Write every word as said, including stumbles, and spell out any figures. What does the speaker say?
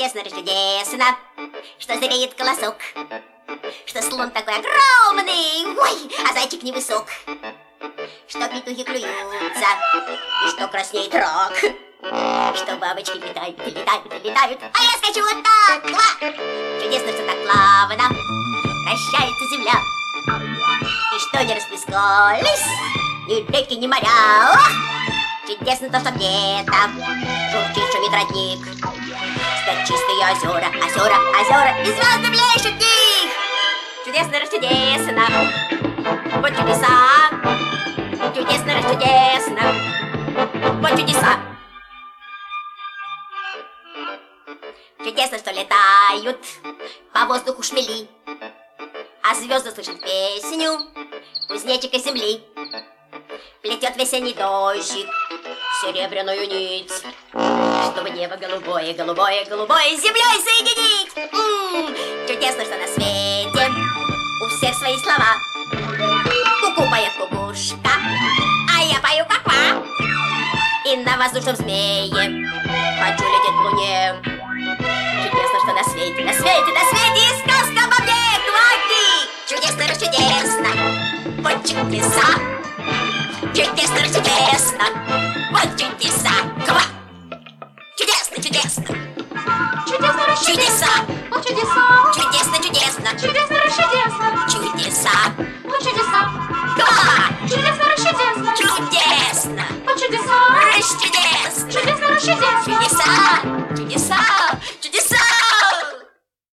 Чудесно, чудесно, что зреет колосок, что слон такой огромный, ой, а зайчик невысок, что петухи клюются, и что краснеет рак, что бабочки летают, и летают, и летают, а я скачу вот так. Ла! Чудесно, что так плавно вращается земля, и что не расплескались ни реки, ни моря. О! Чудесно то, что где-то журчит, шумит родник, спят чистые озера, озера, озера, и звезды блещут в них. Чудесно, расчудесно, вот чудеса, чудесно, расчудесно, вот чудеса. Чудесно, что летают по воздуху шмели, а звезды слышат песню кузнечика земли. Плетет весенний дождик серебряную нить, чтобы небо голубое, голубое, голубое с землей соединить. М-м-м, чудесно, что на свете у всех свои слова. Ку-ку поет кукушка, а я пою ка-ка. И на воздушном змее хочу лететь к луне. Чудесно, что на свете, на свете, на свете и сказка обо мне. Кваки! Чудесно, расчудесно, вот чудеса. Чудесно, чудесно, вот чудеса. Ква! Чудесно, чудесно, Чудесно, чудеса. вот чудеса. Чудесно, чудесно, Чудесно, чудесно.